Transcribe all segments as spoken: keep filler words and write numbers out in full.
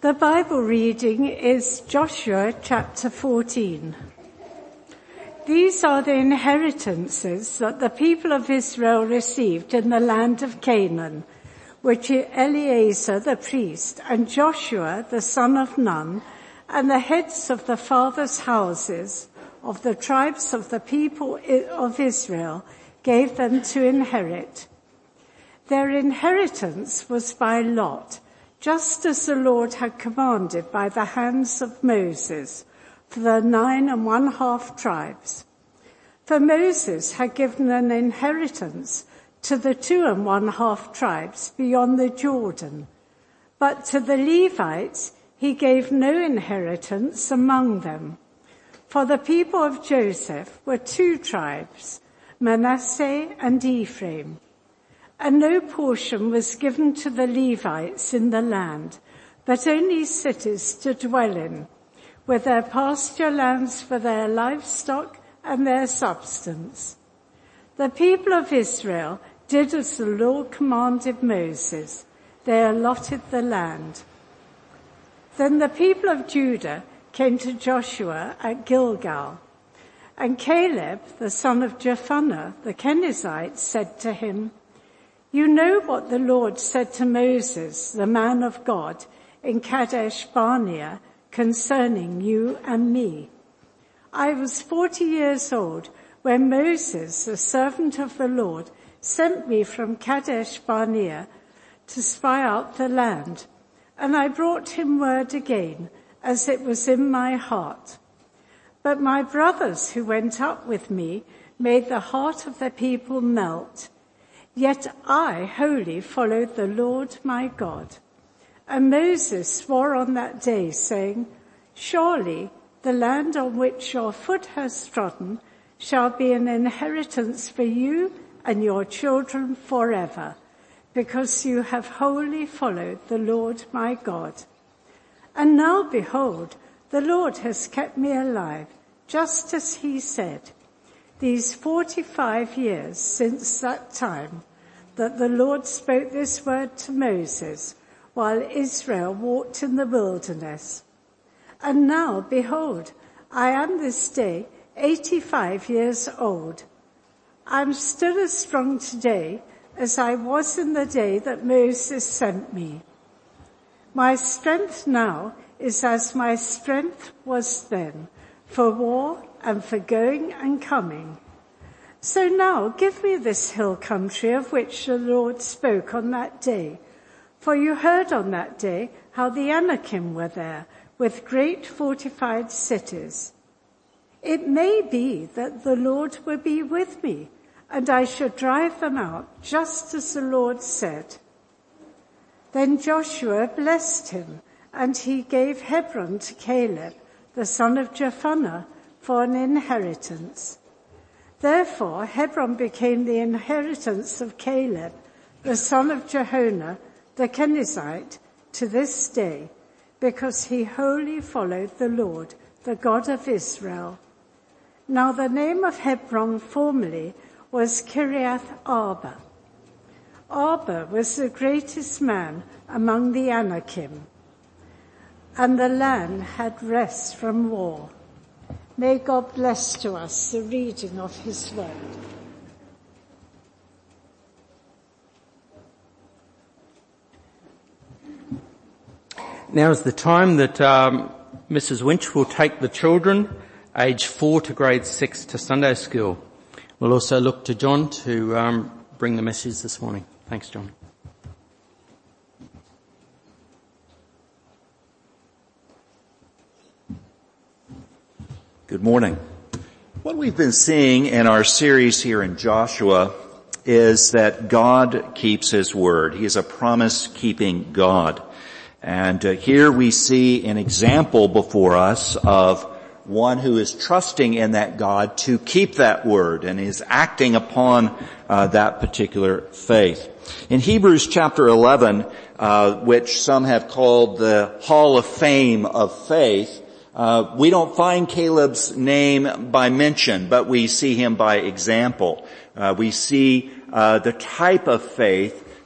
The Bible reading is Joshua chapter fourteen. These are the inheritances that the people of Israel received in the land of Canaan, which Eleazar the priest and Joshua the son of Nun and the heads of the fathers' houses of the tribes of the people of Israel gave them to inherit. Their inheritance was by lot, just as the Lord had commanded by the hands of Moses, for the nine and one half tribes. For Moses had given an inheritance to the two and one half tribes beyond the Jordan, but to the Levites he gave no inheritance among them. For the people of Joseph were two tribes, Manasseh and Ephraim. And no portion was given to the Levites in the land, but only cities to dwell in, with their pasture lands for their livestock and their substance. The people of Israel did as the Lord commanded Moses. They allotted the land. Then the people of Judah came to Joshua at Gilgal, and Caleb, the son of Jephunneh, the Kenizzite, said to him, "You know what the Lord said to Moses, the man of God, in Kadesh Barnea concerning you and me. I was forty years old when Moses, the servant of the Lord, sent me from Kadesh Barnea to spy out the land, and I brought him word again, as it was in my heart. But my brothers who went up with me made the heart of the people melt. Yet I wholly followed the Lord my God." And Moses swore on that day, saying, "Surely the land on which your foot has trodden shall be an inheritance for you and your children forever, because you have wholly followed the Lord my God. And now behold, the Lord has kept me alive, just as he said, these forty-five years since that time that the Lord spoke this word to Moses while Israel walked in the wilderness. And now, behold, I am this day eighty-five years old. I am still as strong today as I was in the day that Moses sent me. My strength now is as my strength was then, for war and for going and coming. So now give me this hill country of which the Lord spoke on that day. For you heard on that day how the Anakim were there, with great fortified cities. It may be that the Lord will be with me, and I should drive them out, just as the Lord said." Then Joshua blessed him, and he gave Hebron to Caleb, the son of Jephunneh, for an inheritance. Therefore Hebron became the inheritance of Caleb, the son of Jephunneh, the Kenizzite, to this day, because he wholly followed the Lord, the God of Israel. Now the name of Hebron formerly was Kiriath Arba. Arba was the greatest man among the Anakim, and the land had rest from war. May God bless to us the reading of his word. Now is the time that um, Missus Winch will take the children, age four to grade six, to Sunday school. We'll also look to John to um, bring the message this morning. Thanks, John. Good morning. What we've been seeing in our series here in Joshua is that God keeps his word. He is a promise-keeping God. And uh, here we see an example before us of one who is trusting in that God to keep that word and is acting upon uh, that particular faith. In Hebrews chapter eleven, uh, which some have called the Hall of Fame of faith, Uh, we don't find Caleb's name by mention, but we see him by example. Uh, we see uh, the type of faith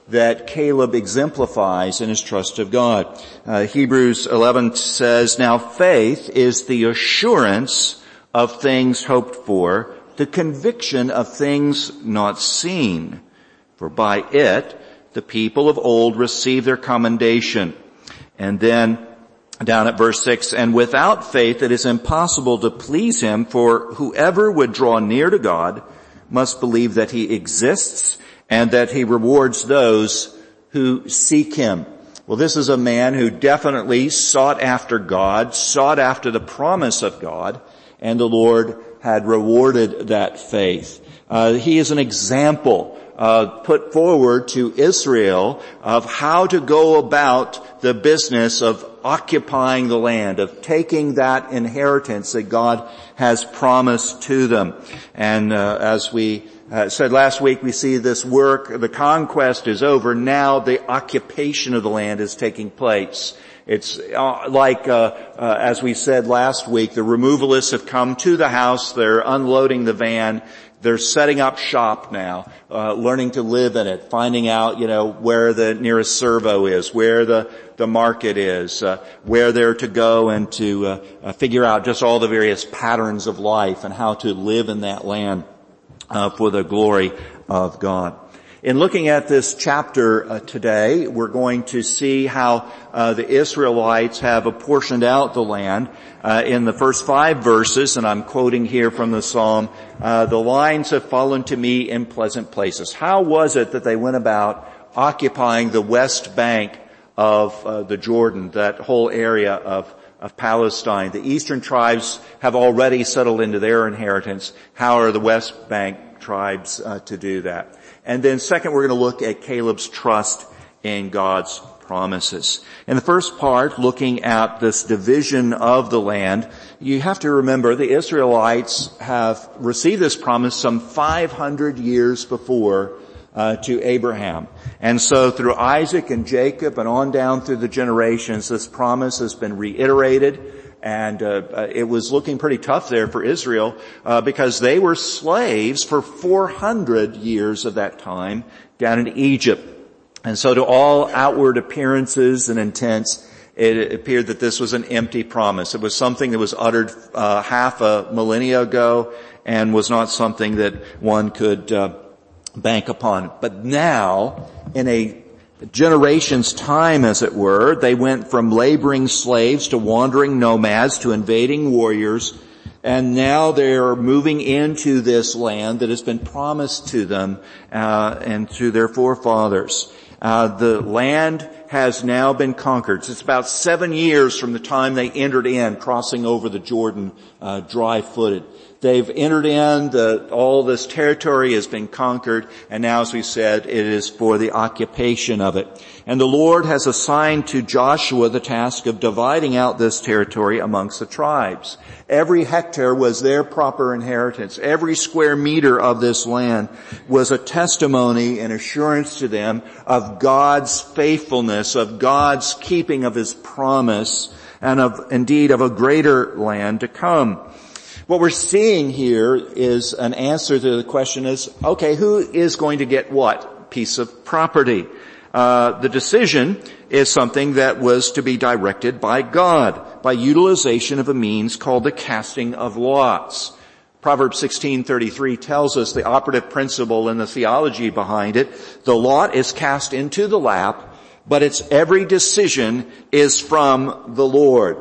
that Caleb exemplifies in his trust of God. Uh, Hebrews eleven says, "Now faith is the assurance of things hoped for, the conviction of things not seen. For by it the people of old received their commendation." And then down at verse six, "And without faith it is impossible to please him, for whoever would draw near to God must believe that he exists and that he rewards those who seek him." Well, this is a man who definitely sought after God, sought after the promise of God, and the Lord had rewarded that faith. Uh, he is an example uh, put forward to Israel of how to go about the business of occupying the land, of taking that inheritance that God has promised to them. And uh, as we uh, said last week, we see this work, the conquest is over. Now the occupation of the land is taking place. It's uh, like, uh, uh, as we said last week, the removalists have come to the house, they're unloading the van, they're setting up shop now, uh, learning to live in it, finding out, you know, where the nearest servo is, where the, the market is, uh, where they're to go, and to uh, uh, figure out just all the various patterns of life and how to live in that land uh, for the glory of God. In looking at this chapter uh, today, we're going to see how uh, the Israelites have apportioned out the land. Uh, in the first five verses, and I'm quoting here from the Psalm, uh, "The lines have fallen to me in pleasant places." How was it that they went about occupying the west bank of uh, the Jordan, that whole area of of Palestine? The eastern tribes have already settled into their inheritance. How are the west bank tribes uh, to do that? And then second, we're going to look at Caleb's trust in God's promises. In the first part, looking at this division of the land, you have to remember the Israelites have received this promise some five hundred years before uh, to Abraham. And so through Isaac and Jacob and on down through the generations, this promise has been reiterated. And uh, uh, it was looking pretty tough there for Israel uh, because they were slaves for four hundred years of that time down in Egypt. And so to all outward appearances and intents, it appeared that this was an empty promise. It was something that was uttered uh, half a millennia ago and was not something that one could uh, bank upon. But now, in a generation's time, as it were, they went from laboring slaves to wandering nomads to invading warriors, and now they're moving into this land that has been promised to them uh, and to their forefathers. Uh, the land has now been conquered. It's about seven years from the time they entered in, crossing over the Jordan uh, dry-footed. They've entered in, the, all this territory has been conquered, and now, as we said, it is for the occupation of it. And the Lord has assigned to Joshua the task of dividing out this territory amongst the tribes. Every hectare was their proper inheritance. Every square meter of this land was a testimony and assurance to them of God's faithfulness, of God's keeping of His promise, and of, indeed, of a greater land to come. What we're seeing here is an answer to the question is, okay, who is going to get what piece of property? Uh, the decision is something that was to be directed by God by utilization of a means called the casting of lots. Proverbs sixteen thirty-three tells us the operative principle in the theology behind it. The lot is cast into the lap, but its every decision is from the Lord.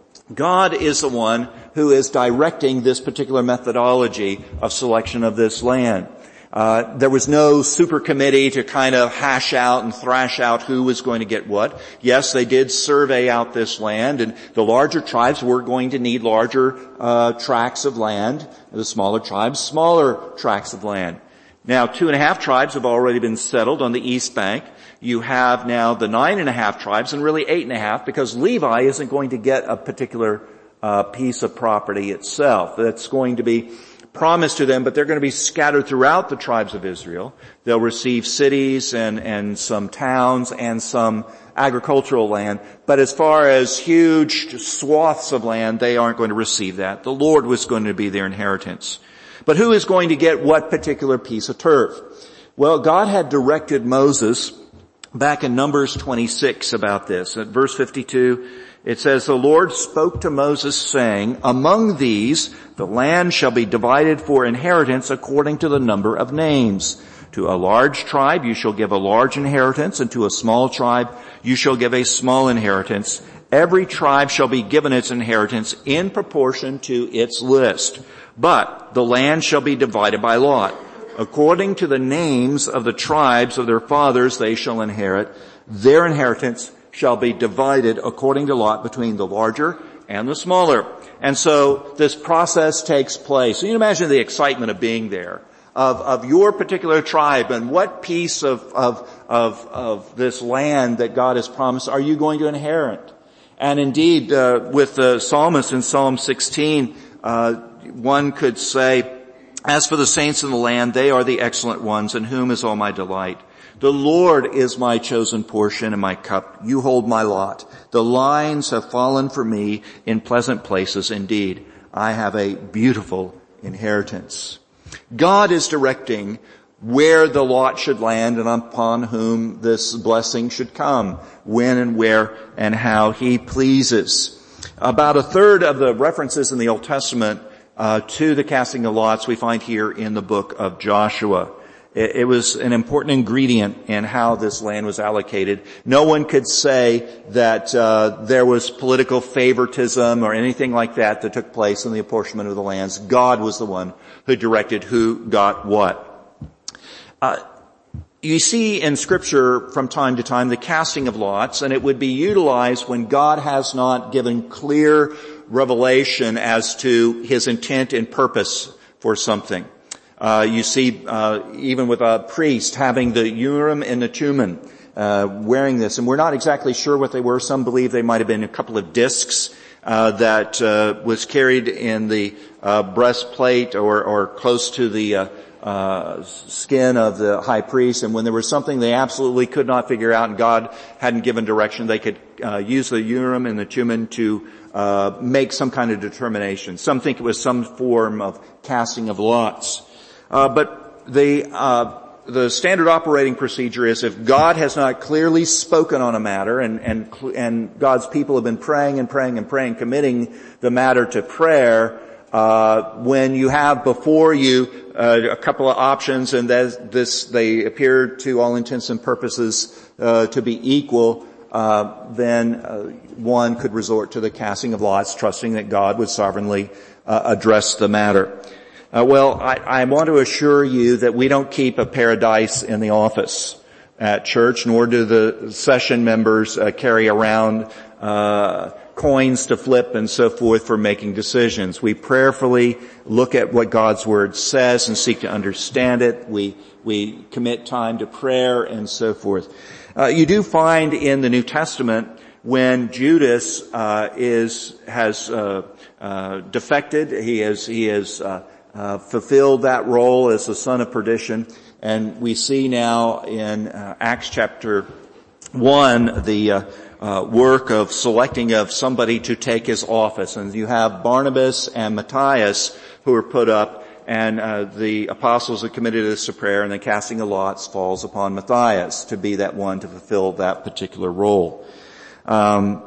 God is the one who is directing this particular methodology of selection of this land. Uh, there was no super committee to kind of hash out and thrash out who was going to get what. Yes, they did survey out this land, and the larger tribes were going to need larger uh, tracts of land. The smaller tribes, smaller tracts of land. Now, two and a half tribes have already been settled on the east bank. You have now the nine and a half tribes, and really eight and a half, because Levi isn't going to get a particular uh, piece of property itself. That's going to be promised to them, but they're going to be scattered throughout the tribes of Israel. They'll receive cities and, and some towns and some agricultural land. But as far as huge swaths of land, they aren't going to receive that. The Lord was going to be their inheritance. But who is going to get what particular piece of turf? Well, God had directed Moses back in Numbers twenty-six about this. At verse fifty-two, it says, "The Lord spoke to Moses, saying, Among these the land shall be divided for inheritance according to the number of names. To a large tribe you shall give a large inheritance, and to a small tribe you shall give a small inheritance. Every tribe shall be given its inheritance in proportion to its list. But the land shall be divided by lot. According to the names of the tribes of their fathers they shall inherit. Their inheritance shall be divided according to lot between the larger and the smaller." And so this process takes place. So you can imagine the excitement of being there, of, of your particular tribe, and what piece of, of, of, of this land that God has promised are you going to inherit? And indeed, uh, with the psalmist in Psalm sixteen, uh, one could say, "As for the saints in the land, they are the excellent ones, in whom is all my delight. The Lord is my chosen portion and my cup. You hold my lot. The lines have fallen for me in pleasant places. Indeed, I have a beautiful inheritance." God is directing where the lot should land and upon whom this blessing should come, when and where and how He pleases. About a third of the references in the Old Testament uh, to the casting of lots we find here in the book of Joshua. It, it was an important ingredient in how this land was allocated. No one could say that uh, there was political favoritism or anything like that that took place in the apportionment of the lands. God was the one who directed who got what. Uh, you see in Scripture from time to time the casting of lots, and it would be utilized when God has not given clear revelation as to His intent and purpose for something. Uh, you see uh, even with a priest having the Urim and the Thummim, uh, wearing this, and we're not exactly sure what they were. Some believe they might have been a couple of discs uh, that uh, was carried in the uh, breastplate or, or close to the uh, Uh, skin of the high priest, and when there was something they absolutely could not figure out and God hadn't given direction, they could uh, use the Urim and the Thummim to uh, make some kind of determination. Some think it was some form of casting of lots. Uh, but the uh, the standard operating procedure is if God has not clearly spoken on a matter, and and and God's people have been praying and praying and praying, committing the matter to prayer, Uh, when you have before you uh, a couple of options and that this they appear to all intents and purposes uh, to be equal, uh, then uh, one could resort to the casting of lots, trusting that God would sovereignly uh, address the matter. Uh, well, I, I want to assure you that we don't keep a paradise in the office at church, nor do the session members uh, carry around uh coins to flip and so forth for making decisions. We prayerfully look at what God's Word says and seek to understand it. We, we commit time to prayer and so forth. Uh, you do find in the New Testament when Judas, uh, is, has, uh, uh, defected, he has, he has, uh, uh, fulfilled that role as the son of perdition. And we see now in, uh, Acts chapter one, the, uh, Uh, work of selecting of somebody to take his office. And you have Barnabas and Matthias who are put up, and uh, the apostles have committed this to prayer, and the casting of lots falls upon Matthias to be that one to fulfill that particular role. Um,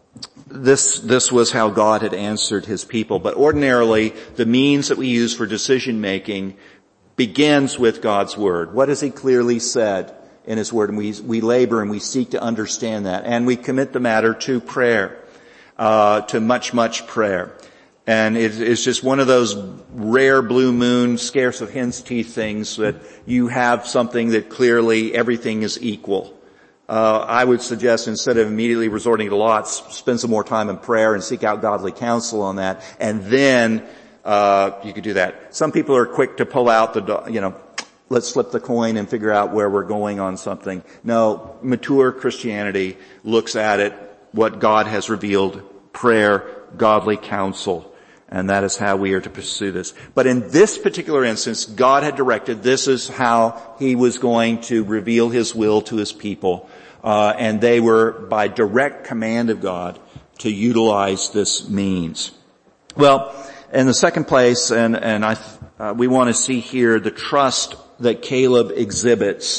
this this was how God had answered His people. But ordinarily, the means that we use for decision making begins with God's Word. What has He clearly said in His Word? And we, we labor and we seek to understand that. And we commit the matter to prayer, uh, to much, much prayer. And it, it's just one of those rare blue moon, scarce of hen's teeth things that you have something that clearly everything is equal. Uh, I would suggest instead of immediately resorting to lots, spend some more time in prayer and seek out godly counsel on that. And then, uh, you could do that. Some people are quick to pull out the, you know, let's flip the coin and figure out where we're going on something. No, mature Christianity looks at it, what God has revealed, prayer, godly counsel, and that is how we are to pursue this. But in this particular instance, God had directed this is how He was going to reveal His will to His people, uh, and they were by direct command of God to utilize this means. Well, in the second place, and, and I, uh, we want to see here the trust that Caleb exhibits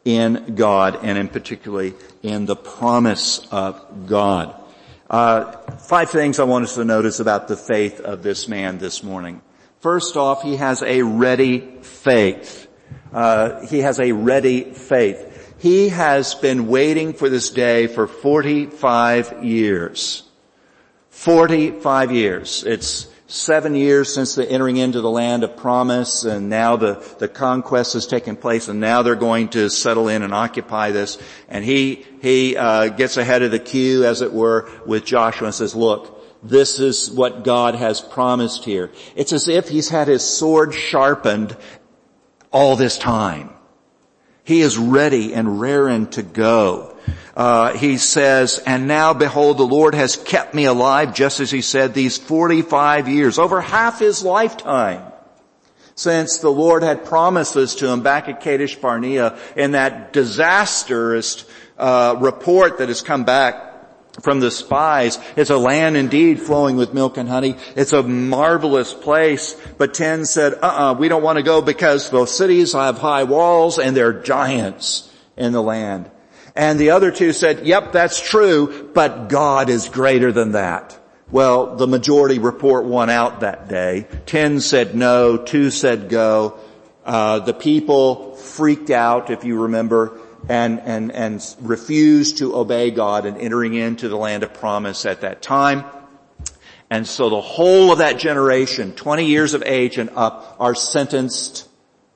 in God, and in particularly in the promise of God. Uh, five things I want us to notice about the faith of this man this morning. First off, he has a ready faith. Uh, he has a ready faith. He has been waiting for this day for forty-five years. forty-five years. It's seven years since the entering into the land of promise, and now the, the conquest has taken place, and now they're going to settle in and occupy this. And he, he, uh, gets ahead of the queue, as it were, with Joshua and says, look, this is what God has promised here. It's as if he's had his sword sharpened all this time. He is ready and raring to go. Uh, he says, and now behold, the Lord has kept me alive, just as he said, these forty-five years, over half his lifetime, since the Lord had promised this to him back at Kadesh Barnea in that disastrous uh, report that has come back from the spies. It's a land indeed flowing with milk and honey. It's a marvelous place. But ten said, uh-uh, we don't want to go because those cities have high walls and they're giants in the land. And the other two said, yep, that's true, but God is greater than that. Well, the majority report won out that day. Ten said no, two said go. Uh, the people freaked out, if you remember, and, and, and refused to obey God in entering into the land of promise at that time. And so the whole of that generation, twenty years of age and up, are sentenced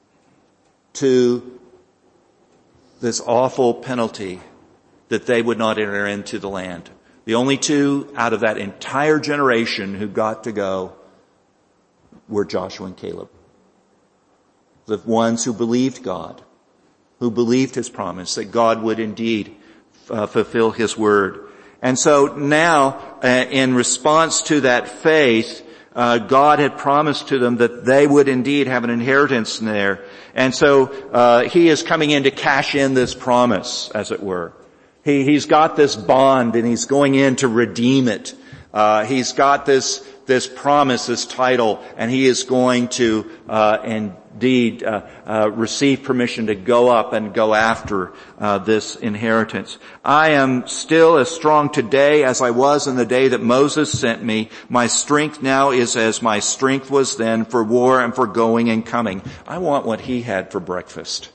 to this awful penalty that they would not enter into the land. The only two out of that entire generation who got to go were Joshua and Caleb. The ones who believed God, who believed his promise that God would indeed uh, fulfill his word. And so now, uh, in response to that faith, uh, God had promised to them that they would indeed have an inheritance there. And so uh, he is coming in to cash in this promise, as it were. He, he's got this bond, and he's going in to redeem it. Uh, he's got this this promise, this title, and he is going to uh, indeed uh, uh, receive permission to go up and go after uh, this inheritance. I am still as strong today as I was in the day that Moses sent me. My strength now is as my strength was then for war and for going and coming. I want what he had for breakfast.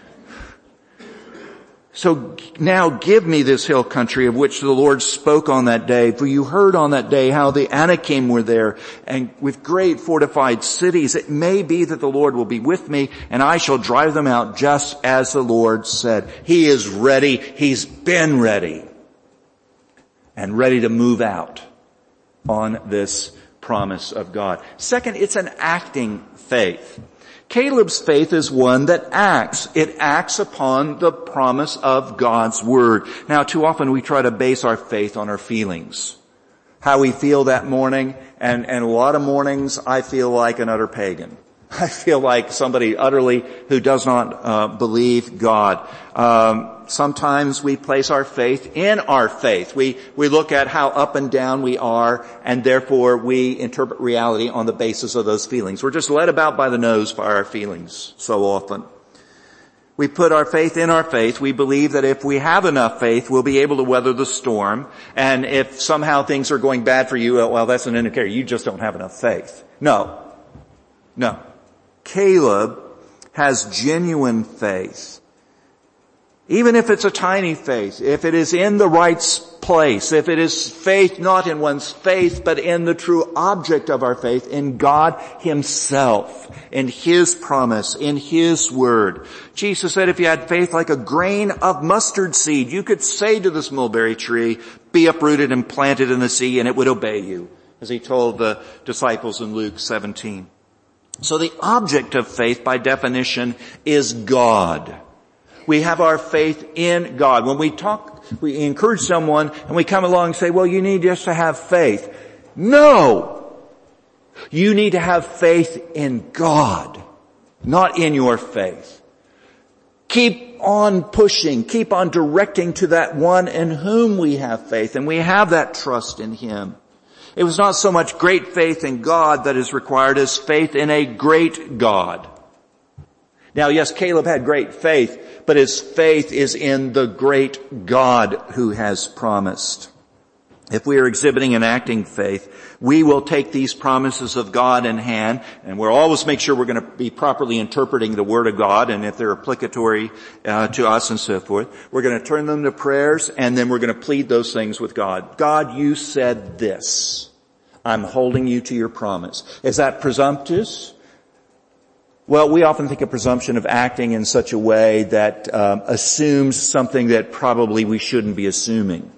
So now give me this hill country of which the Lord spoke on that day. For you heard on that day how the Anakim were there, and with great fortified cities. It may be that the Lord will be with me, and I shall drive them out just as the Lord said. He is ready. He's been ready. And ready to move out on this promise of God. Second, it's an acting faith. Caleb's faith is one that acts. It acts upon the promise of God's word. Now, too often we try to base our faith on our feelings. How we feel that morning, and, and a lot of mornings I feel like an utter pagan. I feel like somebody utterly who does not uh, believe God. Um, sometimes we place our faith in our faith. We we look at how up and down we are, and therefore we interpret reality on the basis of those feelings. We're just led about by the nose by our feelings so often. We put our faith in our faith. We believe that if we have enough faith, we'll be able to weather the storm. And if somehow things are going bad for you, well, that's an indicator you just don't have enough faith. No. No. Caleb has genuine faith. Even if it's a tiny faith, if it is in the right place, if it is faith not in one's faith, but in the true object of our faith, in God himself, in his promise, in his word. Jesus said if you had faith like a grain of mustard seed, you could say to this mulberry tree, be uprooted and planted in the sea, and it would obey you, as he told the disciples in Luke seventeen. So the object of faith, by definition, is God. We have our faith in God. When we talk, we encourage someone and we come along and say, well, you need just to have faith. No! You need to have faith in God, not in your faith. Keep on pushing, keep on directing to that one in whom we have faith, and we have that trust in him. It was not so much great faith in God that is required as faith in a great God. Now, yes, Caleb had great faith, but his faith is in the great God who has promised. If we are exhibiting and acting faith, we will take these promises of God in hand, and we'll always make sure we're going to be properly interpreting the Word of God, and if they're applicatory uh, to us and so forth, we're going to turn them to prayers, and then we're going to plead those things with God. God, you said this. I'm holding you to your promise. Is that presumptuous? Well, we often think of presumption of acting in such a way that um, assumes something that probably we shouldn't be assuming.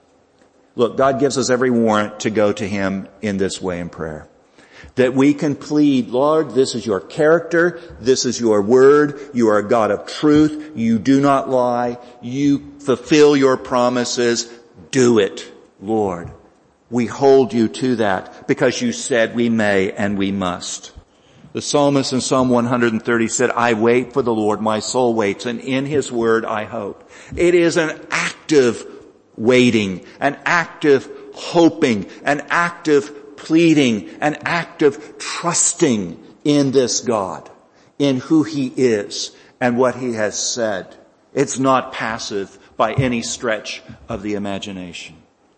Look, God gives us every warrant to go to Him in this way in prayer. That we can plead, Lord, this is your character, this is your word, you are a God of truth, you do not lie, you fulfill your promises, do it, Lord. We hold you to that because you said we may and we must. The psalmist in Psalm one thirty said, I wait for the Lord, my soul waits, and in His word I hope. It is an active waiting, an active hoping, an active pleading, an active trusting in this God, in who He is and what He has said. It's not passive by any stretch of the imagination.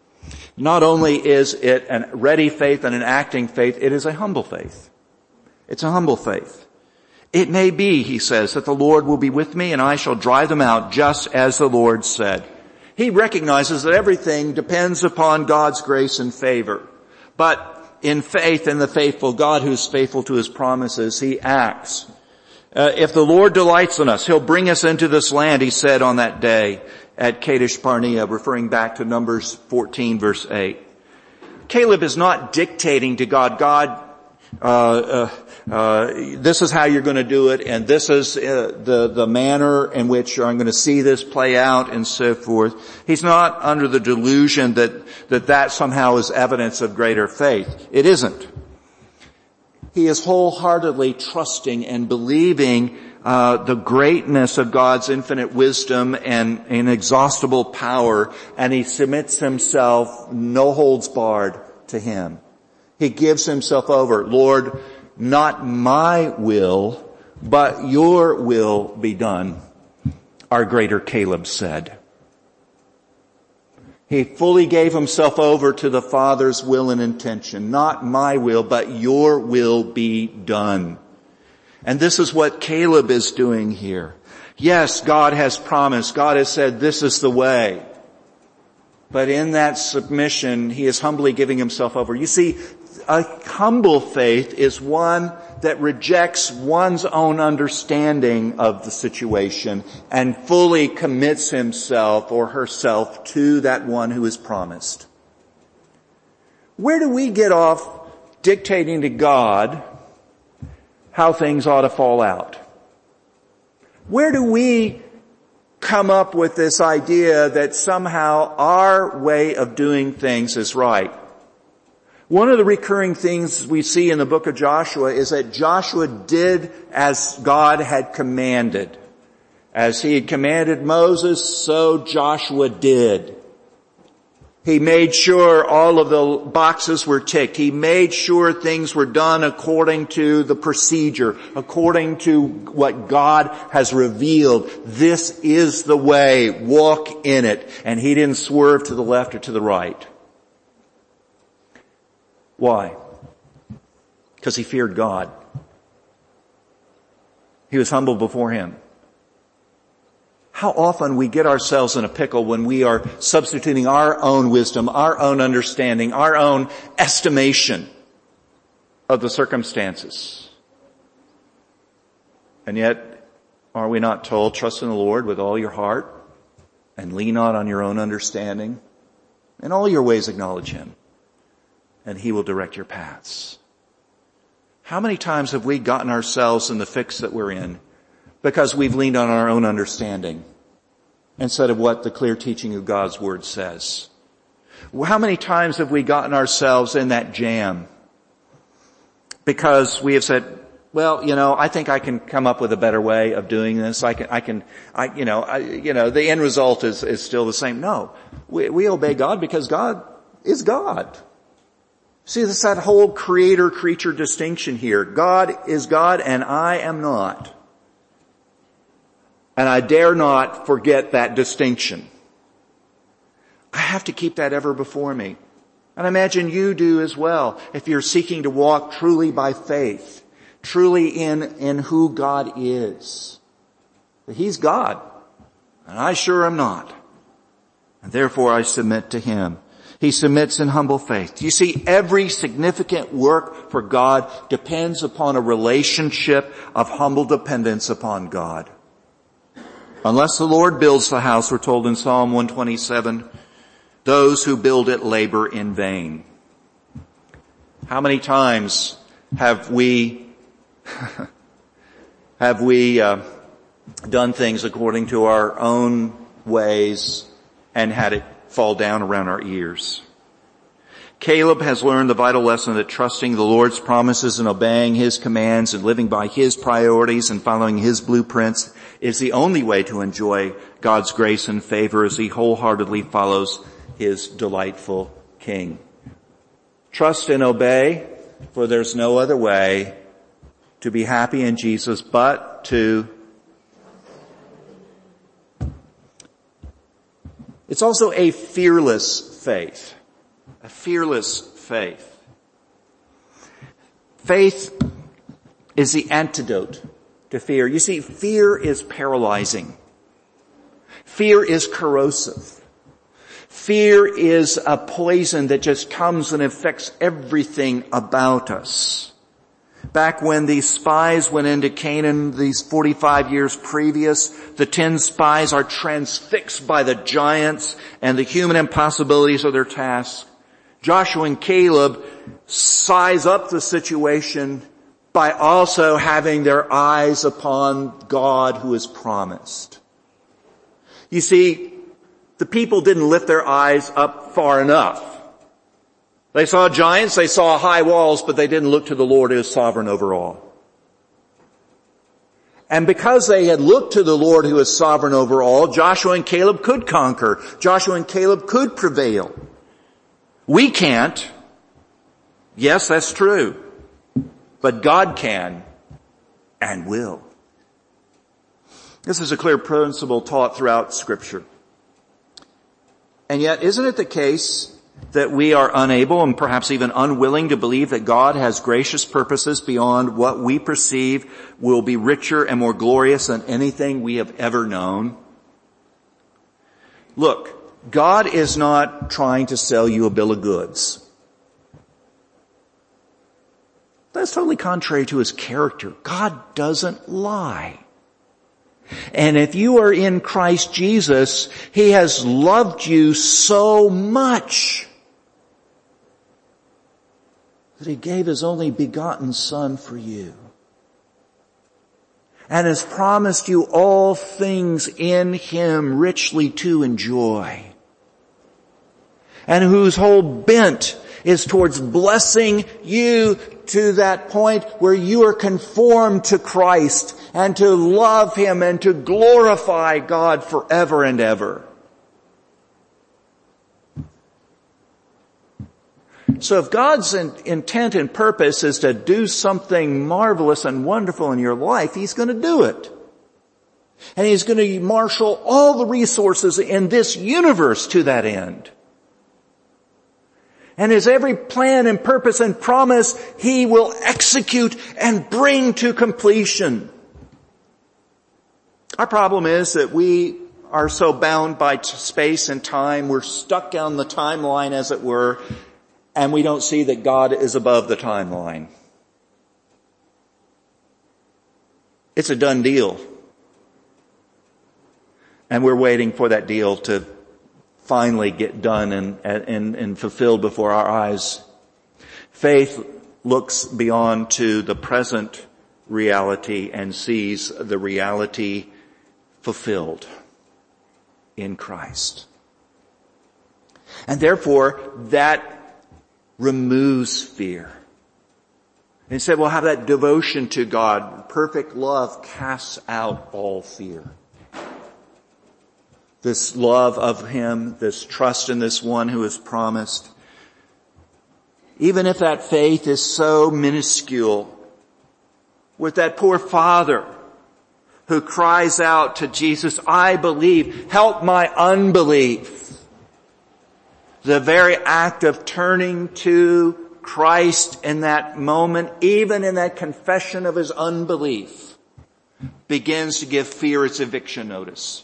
Not only is it a ready faith and an acting faith, it is a humble faith. It's a humble faith. It may be, he says, that the Lord will be with me and I shall drive them out just as the Lord said. He recognizes that everything depends upon God's grace and favor. But in faith in the faithful God who's faithful to His promises, He acts. Uh, if the Lord delights in us, He'll bring us into this land, He said on that day at Kadesh Barnea, referring back to Numbers fourteen verse eight. Caleb is not dictating to God, God, uh, uh, Uh, this is how you're going to do it, and this is uh, the the manner in which I'm going to see this play out, and so forth. He's not under the delusion that that that somehow is evidence of greater faith. It isn't. He is wholeheartedly trusting and believing uh, the greatness of God's infinite wisdom and inexhaustible power, and he submits himself, no holds barred, to Him. He gives himself over. Lord, not my will, but your will be done, our greater Caleb said. He fully gave himself over to the Father's will and intention. Not my will, but your will be done. And this is what Caleb is doing here. Yes, God has promised. God has said this is the way. But in that submission, he is humbly giving himself over. You see, a humble faith is one that rejects one's own understanding of the situation and fully commits himself or herself to that one who is promised. Where do we get off dictating to God how things ought to fall out? Where do we come up with this idea that somehow our way of doing things is right? One of the recurring things we see in the book of Joshua is that Joshua did as God had commanded. As he had commanded Moses, so Joshua did. He made sure all of the boxes were ticked. He made sure things were done according to the procedure, according to what God has revealed. This is the way. Walk in it. And he didn't swerve to the left or to the right. Why? Because he feared God. He was humble before Him. How often we get ourselves in a pickle when we are substituting our own wisdom, our own understanding, our own estimation of the circumstances. And yet, are we not told, trust in the Lord with all your heart and lean not on your own understanding? In all your ways acknowledge Him, and He will direct your paths. How many times have we gotten ourselves in the fix that we're in because we've leaned on our own understanding instead of what the clear teaching of God's Word says? How many times have we gotten ourselves in that jam because we have said, well, you know, I think I can come up with a better way of doing this. I can, I can, I, you know, I, you know, the end result is, is still the same. No, we, we obey God because God is God. See, there's that whole creator-creature distinction here. God is God and I am not. And I dare not forget that distinction. I have to keep that ever before me. And I imagine you do as well, if you're seeking to walk truly by faith, truly in, in who God is. He's God, and I sure am not. And therefore I submit to Him. He submits in humble faith. You see, every significant work for God depends upon a relationship of humble dependence upon God. Unless the Lord builds the house, we're told in Psalm one twenty-seven, those who build it labor in vain. How many times have we, have we uh, done things according to our own ways and had it fall down around our ears? Caleb has learned the vital lesson that trusting the Lord's promises and obeying His commands and living by His priorities and following His blueprints is the only way to enjoy God's grace and favor as he wholeheartedly follows His delightful King. Trust and obey, for there's no other way to be happy in Jesus but to... It's also a fearless faith. A fearless faith. Faith is the antidote to fear. You see, fear is paralyzing. Fear is corrosive. Fear is a poison that just comes and affects everything about us. Back when these spies went into Canaan, these forty-five years previous, the ten spies are transfixed by the giants and the human impossibilities of their task. Joshua and Caleb size up the situation by also having their eyes upon God who is promised. You see, the people didn't lift their eyes up far enough. They saw giants, they saw high walls, but they didn't look to the Lord who is sovereign over all. And because they had looked to the Lord who is sovereign over all, Joshua and Caleb could conquer. Joshua and Caleb could prevail. We can't. Yes, that's true. But God can and will. This is a clear principle taught throughout Scripture. And yet, isn't it the case that we are unable and perhaps even unwilling to believe that God has gracious purposes beyond what we perceive will be richer and more glorious than anything we have ever known? Look, God is not trying to sell you a bill of goods. That's totally contrary to His character. God doesn't lie. And if you are in Christ Jesus, He has loved you so much that He gave His only begotten Son for you, and has promised you all things in Him richly to enjoy, and whose whole bent is towards blessing you to that point where you are conformed to Christ and to love Him and to glorify God forever and ever. So if God's intent and purpose is to do something marvelous and wonderful in your life, He's going to do it. And He's going to marshal all the resources in this universe to that end. And His every plan and purpose and promise He will execute and bring to completion. Our problem is that we are so bound by space and time, we're stuck on the timeline as it were, and we don't see that God is above the timeline. It's a done deal. And we're waiting for that deal to finally get done and, and, and fulfilled before our eyes. Faith looks beyond to the present reality and sees the reality fulfilled in Christ. And therefore, that removes fear. Instead, we'll have that devotion to God. Perfect love casts out all fear. This love of Him, this trust in this one who is promised. Even if that faith is so minuscule, with that poor father who cries out to Jesus, I believe, help my unbelief. The very act of turning to Christ in that moment, even in that confession of his unbelief, begins to give fear its eviction notice.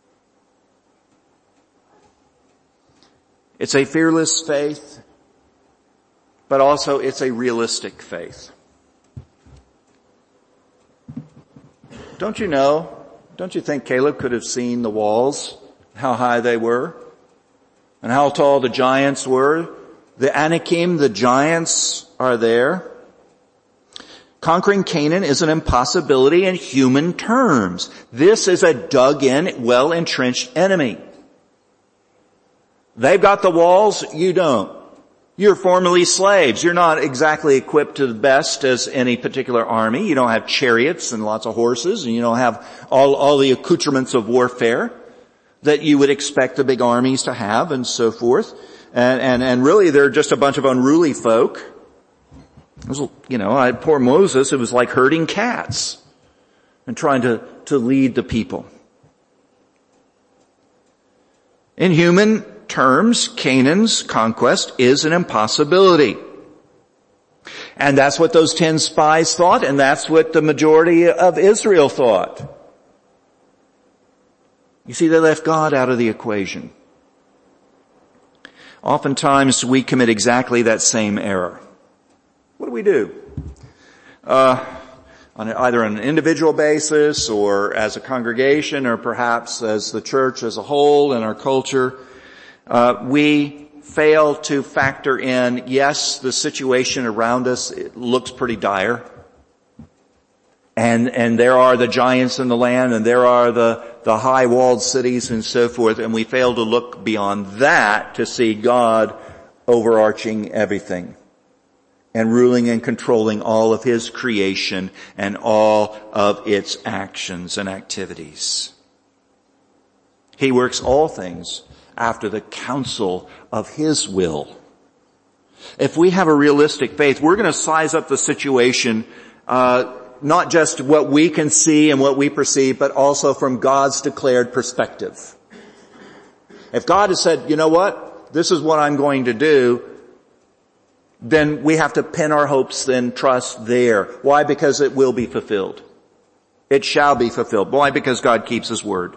It's a fearless faith, but also it's a realistic faith. Don't you know, don't you think Caleb could have seen the walls, how high they were, and how tall the giants were? The Anakim, the giants, are there. Conquering Canaan is an impossibility in human terms. This is a dug-in, well-entrenched enemy. They've got the walls, you don't. You're formerly slaves. You're not exactly equipped to the best as any particular army. You don't have chariots and lots of horses, and you don't have all, all the accoutrements of warfare that you would expect the big armies to have and so forth. And, and, and really they're just a bunch of unruly folk. It was, you know, I, poor Moses, it was like herding cats and trying to, to lead the people. In human terms, Canaan's conquest is an impossibility. And that's what those ten spies thought, and that's what the majority of Israel thought. You see, they left God out of the equation. Oftentimes we commit exactly that same error. What do we do? Uh, on either on an individual basis or as a congregation or perhaps as the church as a whole in our culture, uh, we fail to factor in, yes, the situation around us it looks pretty dire. And, and there are the giants in the land, and there are the, the high walled cities and so forth, and we fail to look beyond that to see God overarching everything and ruling and controlling all of his creation and all of its actions and activities. He works all things after the counsel of his will. If we have a realistic faith, we're going to size up the situation, uh, not just what we can see and what we perceive, but also from God's declared perspective. If God has said, you know what, this is what I'm going to do, then we have to pin our hopes and trust there. Why? Because it will be fulfilled. It shall be fulfilled. Why? Because God keeps his word.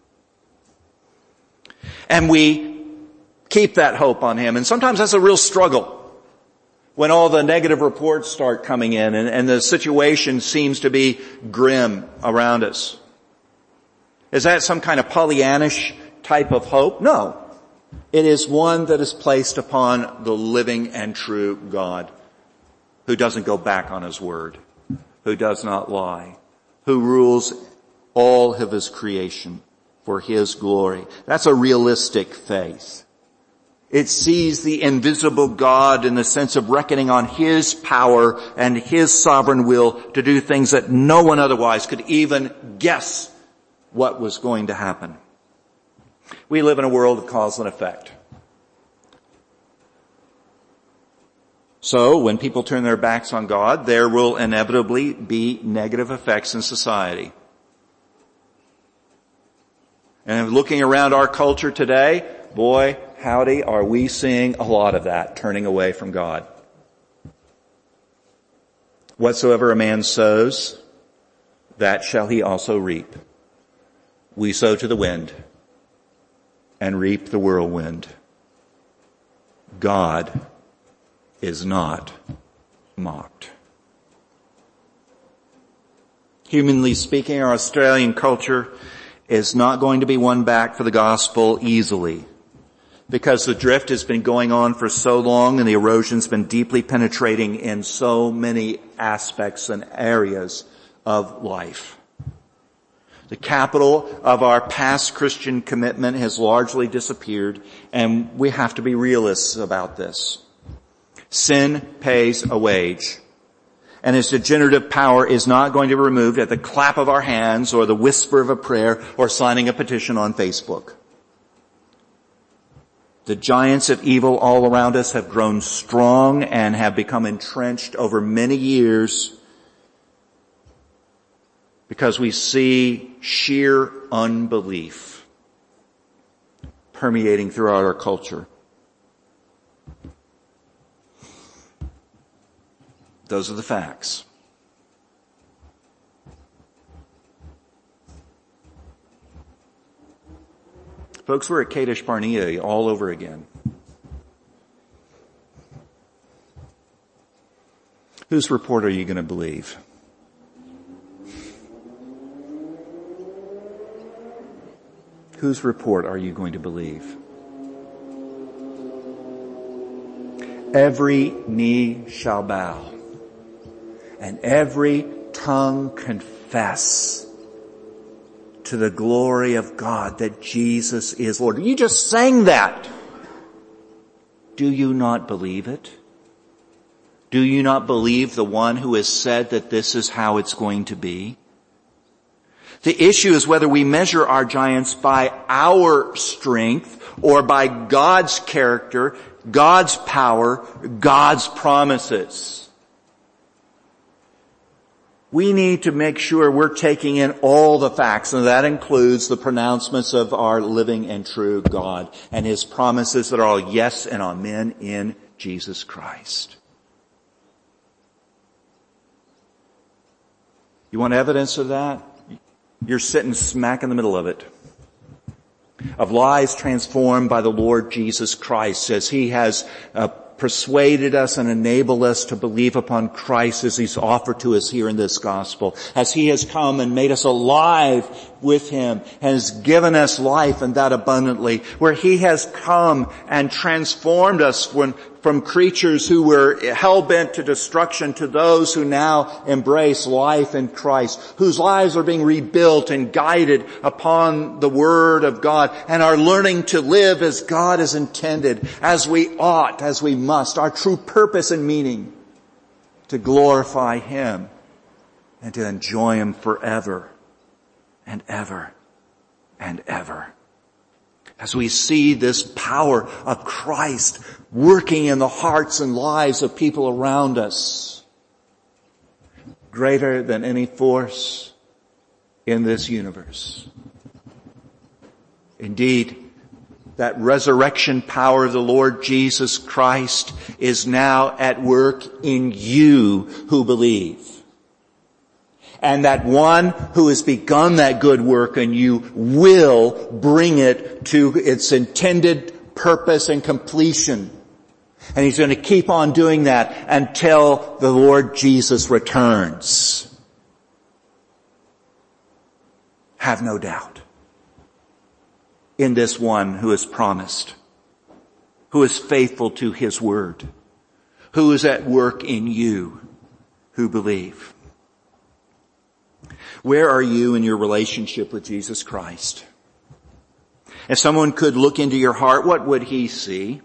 And we keep that hope on him. And sometimes that's a real struggle when all the negative reports start coming in and, and the situation seems to be grim around us. Is that some kind of Pollyannish type of hope? No. It is one that is placed upon the living and true God, who doesn't go back on his word, who does not lie, who rules all of his creation for his glory. That's a realistic faith. It sees the invisible God in the sense of reckoning on his power and his sovereign will to do things that no one otherwise could even guess what was going to happen. We live in a world of cause and effect. So when people turn their backs on God, there will inevitably be negative effects in society. And looking around our culture today, boy, howdy, are we seeing a lot of that turning away from God. Whatsoever a man sows, that shall he also reap. We sow to the wind and reap the whirlwind. God is not mocked. Humanly speaking, our Australian culture is not going to be won back for the gospel easily, because the drift has been going on for so long and the erosion's been deeply penetrating in so many aspects and areas of life. The capital of our past Christian commitment has largely disappeared, and we have to be realists about this. Sin pays a wage, and its degenerative power is not going to be removed at the clap of our hands or the whisper of a prayer or signing a petition on Facebook. The giants of evil all around us have grown strong and have become entrenched over many years. because we see sheer unbelief permeating throughout our culture. Those are the facts. Folks, we're at Kadesh Barnea all over again. Whose report are you going to believe? Whose report are you going to believe? Every knee shall bow, and every tongue confess to the glory of God that Jesus is Lord. You just sang that. Do you not believe it? Do you not believe the one who has said that this is how it's going to be? The issue is whether we measure our giants by our strength or by God's character, God's power, God's promises. We need to make sure we're taking in all the facts, and that includes the pronouncements of our living and true God and His promises that are all yes and amen in Jesus Christ. You want evidence of that? You're sitting smack in the middle of it. Of lives transformed by the Lord Jesus Christ as He has uh, persuaded us and enabled us to believe upon Christ as He's offered to us here in this gospel. As He has come and made us alive with Him and has given us life and that abundantly. Where He has come and transformed us when, from creatures who were hell-bent to destruction to those who now embrace life in Christ, whose lives are being rebuilt and guided upon the Word of God and are learning to live as God has intended, as we ought, as we must, our true purpose and meaning, to glorify Him and to enjoy Him forever and ever and ever. As we see this power of Christ working in the hearts and lives of people around us, greater than any force in this universe. Indeed, that resurrection power of the Lord Jesus Christ is now at work in you who believe. And that one who has begun that good work in you will bring it to its intended purpose and completion. And He's going to keep on doing that until the Lord Jesus returns. Have no doubt in this one who is promised, who is faithful to His word, who is at work in you who believe. Where are you in your relationship with Jesus Christ? If someone could look into your heart, what would he see?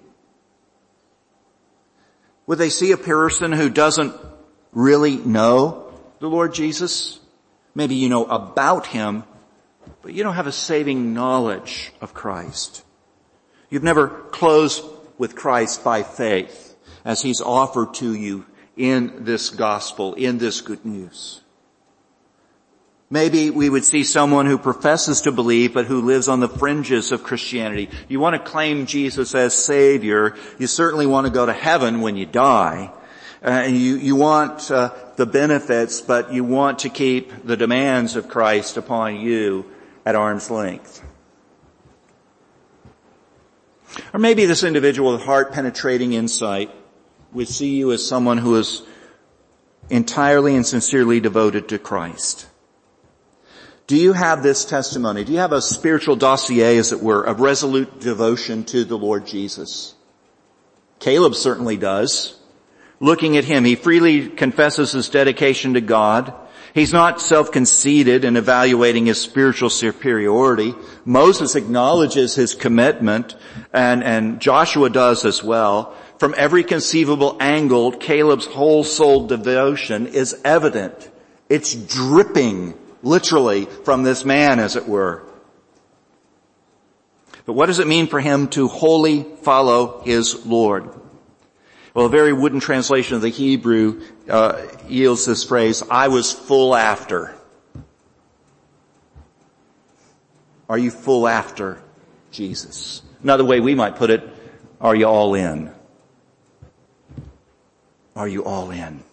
Would they see a person who doesn't really know the Lord Jesus? Maybe you know about Him, but you don't have a saving knowledge of Christ. You've never closed with Christ by faith as He's offered to you in this gospel, in this good news. Maybe we would see someone who professes to believe but who lives on the fringes of Christianity. You want to claim Jesus as Savior. You certainly want to go to heaven when you die. Uh, and you, you want uh, the benefits, but you want to keep the demands of Christ upon you at arm's length. Or maybe this individual with heart-penetrating insight would see you as someone who is entirely and sincerely devoted to Christ. Do you have this testimony? Do you have a spiritual dossier, as it were, of resolute devotion to the Lord Jesus? Caleb certainly does. Looking at him, he freely confesses his dedication to God. He's not self-conceited in evaluating his spiritual superiority. Moses acknowledges his commitment, and, and Joshua does as well. From every conceivable angle, Caleb's whole-souled devotion is evident. It's dripping, literally, from this man, as it were. But what does it mean for him to wholly follow his Lord? Well, a very wooden translation of the Hebrew uh, yields this phrase, I was full after. Are you full after Jesus? Another way we might put it, are you all in? Are you all in?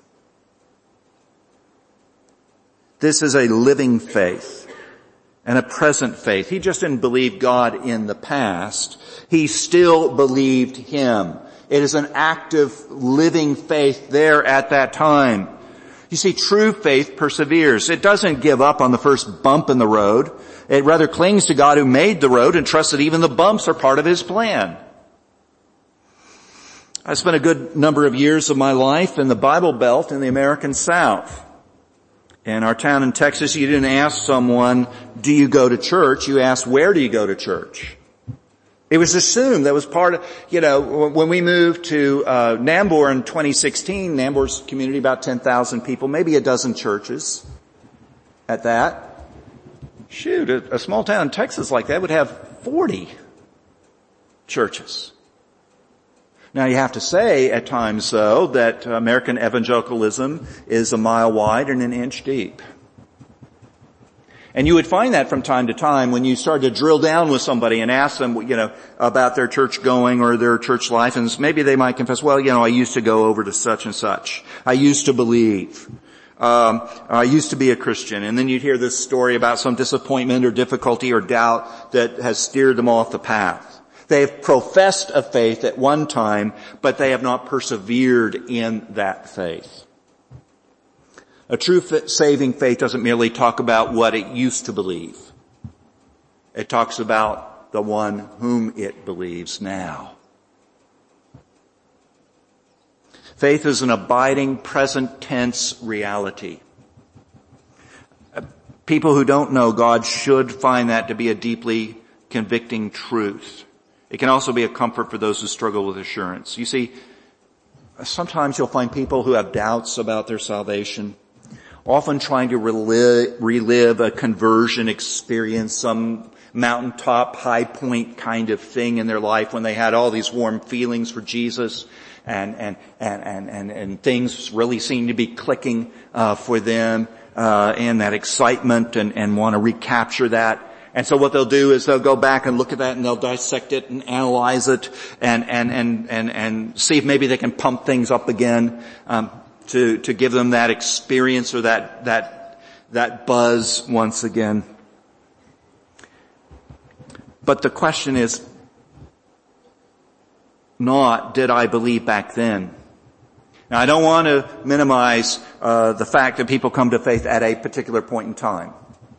This is a living faith and a present faith. He just didn't believe God in the past. He still believed Him. It is an active, living faith there at that time. You see, true faith perseveres. It doesn't give up on the first bump in the road. It rather clings to God who made the road and trusts that even the bumps are part of His plan. I spent a good number of years of my life in the Bible Belt in the American South. In our town in Texas, you didn't ask someone, do you go to church? You asked, where do you go to church? It was assumed that was part of, you know, when we moved to uh Nambour in twenty sixteen, Nambour's community, about ten thousand people, maybe a dozen churches at that. Shoot, a, a small town in Texas like that would have forty churches. Now you have to say at times though that American evangelicalism is a mile wide and an inch deep. And you would find that from time to time when you start to drill down with somebody and ask them, you know, about their church going or their church life, and maybe they might confess, well, you know, I used to go over to such and such. I used to believe. Um, I used to be a Christian. And then you'd hear this story about some disappointment or difficulty or doubt that has steered them off the path. They have professed a faith at one time, but they have not persevered in that faith. A true saving faith doesn't merely talk about what it used to believe. It talks about the one whom it believes now. Faith is an abiding, present tense reality. People who don't know God should find that to be a deeply convicting truth. It can also be a comfort for those who struggle with assurance. You see, sometimes you'll find people who have doubts about their salvation, often trying to relive, relive a conversion experience, some mountaintop, high point kind of thing in their life when they had all these warm feelings for Jesus and, and, and, and, and, and things really seem to be clicking, uh, for them, uh, and that excitement and, and want to recapture that. And so what they'll do is they'll go back and look at that and they'll dissect it and analyze it and, and, and, and, and see if maybe they can pump things up again, um, to, to give them that experience or that, that, that buzz once again. But the question is not, did I believe back then? Now I don't want to minimize, uh, the fact that people come to faith at a particular point in time.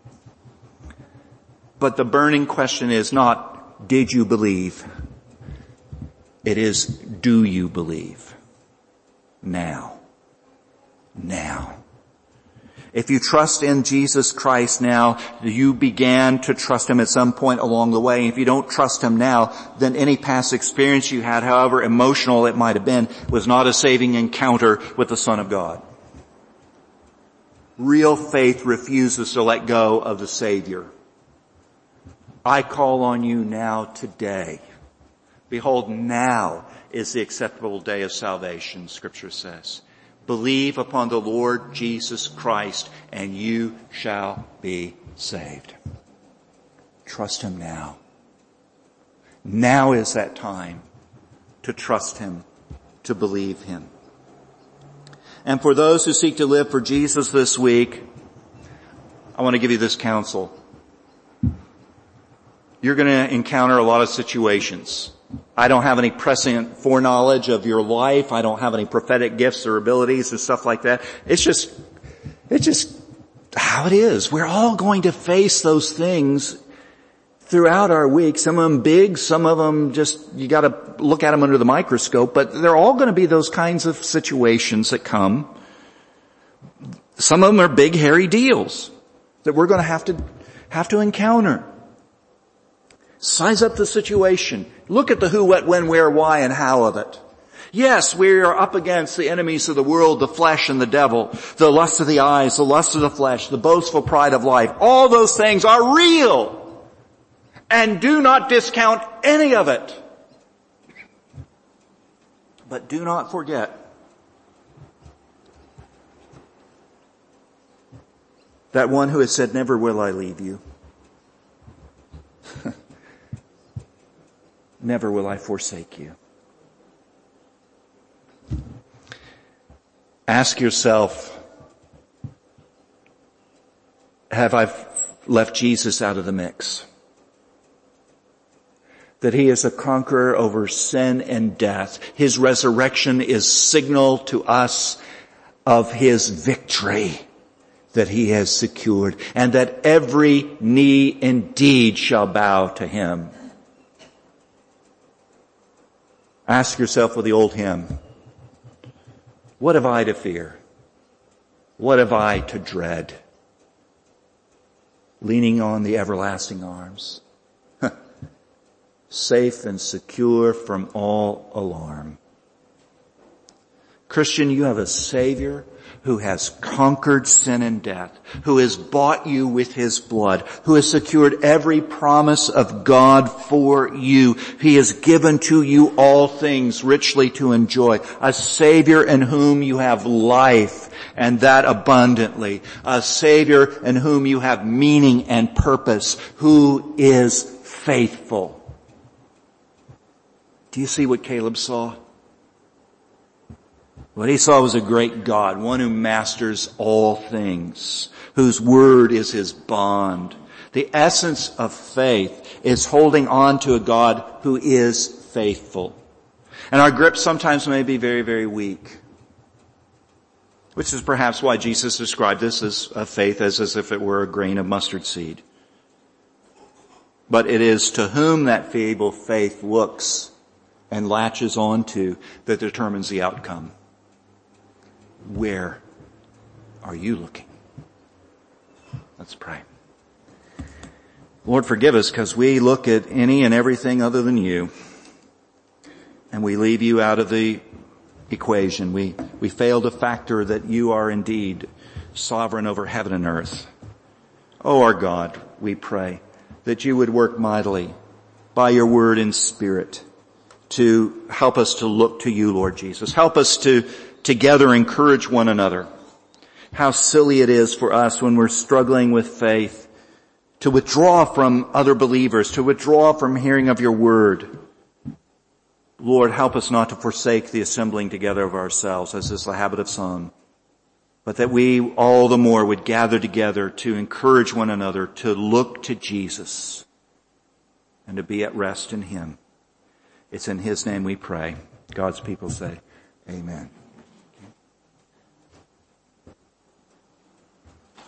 But the burning question is not, did you believe? It is, do you believe? Now. Now. If you trust in Jesus Christ now, you began to trust Him at some point along the way. If you don't trust Him now, then any past experience you had, however emotional it might have been, was not a saving encounter with the Son of God. Real faith refuses to let go of the Savior. I call on you now today. Behold, now is the acceptable day of salvation, Scripture says. Believe upon the Lord Jesus Christ and you shall be saved. Trust Him now. Now is that time to trust Him, to believe Him. And for those who seek to live for Jesus this week, I want to give you this counsel. You're going to encounter a lot of situations. I don't have any prescient foreknowledge of your life. I don't have any prophetic gifts or abilities or stuff like that. It's just, it's just how it is. We're all going to face those things throughout our week. Some of them big, some of them just, you got to look at them under the microscope, but they're all going to be those kinds of situations that come. Some of them are big, hairy deals that we're going to have to, have to encounter. Size up the situation. Look at the who, what, when, where, why, and how of it. Yes, we are up against the enemies of the world, the flesh and the devil, the lust of the eyes, the lust of the flesh, the boastful pride of life. All those things are real. And do not discount any of it. But do not forget that one who has said, never will I leave you. never will I forsake you. Ask yourself, have I left Jesus out of the mix? That he is a conqueror over sin and death. His resurrection is signal to us of his victory that he has secured, and that every knee indeed shall bow to him. Ask yourself with the old hymn, what have I to fear? What have I to dread? Leaning on the everlasting arms, safe and secure from all alarm. Christian, you have a Savior who has conquered sin and death, who has bought you with his blood, who has secured every promise of God for you. He has given to you all things richly to enjoy. A Savior in whom you have life, and that abundantly. A Savior in whom you have meaning and purpose, who is faithful. Do you see what Caleb saw? What he saw was a great God, one who masters all things, whose word is his bond. The essence of faith is holding on to a God who is faithful. And our grip sometimes may be very, very weak, which is perhaps why Jesus described this as a faith as, as if it were a grain of mustard seed. But it is to whom that feeble faith looks and latches onto that determines the outcome. Where are you looking? Let's pray. Lord, forgive us because we look at any and everything other than you, and we leave you out of the equation. We, we fail to factor that you are indeed sovereign over heaven and earth. Oh, our God, we pray that you would work mightily by your word and spirit to help us to look to you, Lord Jesus. Help us to together encourage one another. How silly it is for us when we're struggling with faith to withdraw from other believers, to withdraw from hearing of your word. Lord, help us not to forsake the assembling together of ourselves, as is the habit of some, but that we all the more would gather together to encourage one another to look to Jesus and to be at rest in him. It's in his name we pray. God's people say, amen.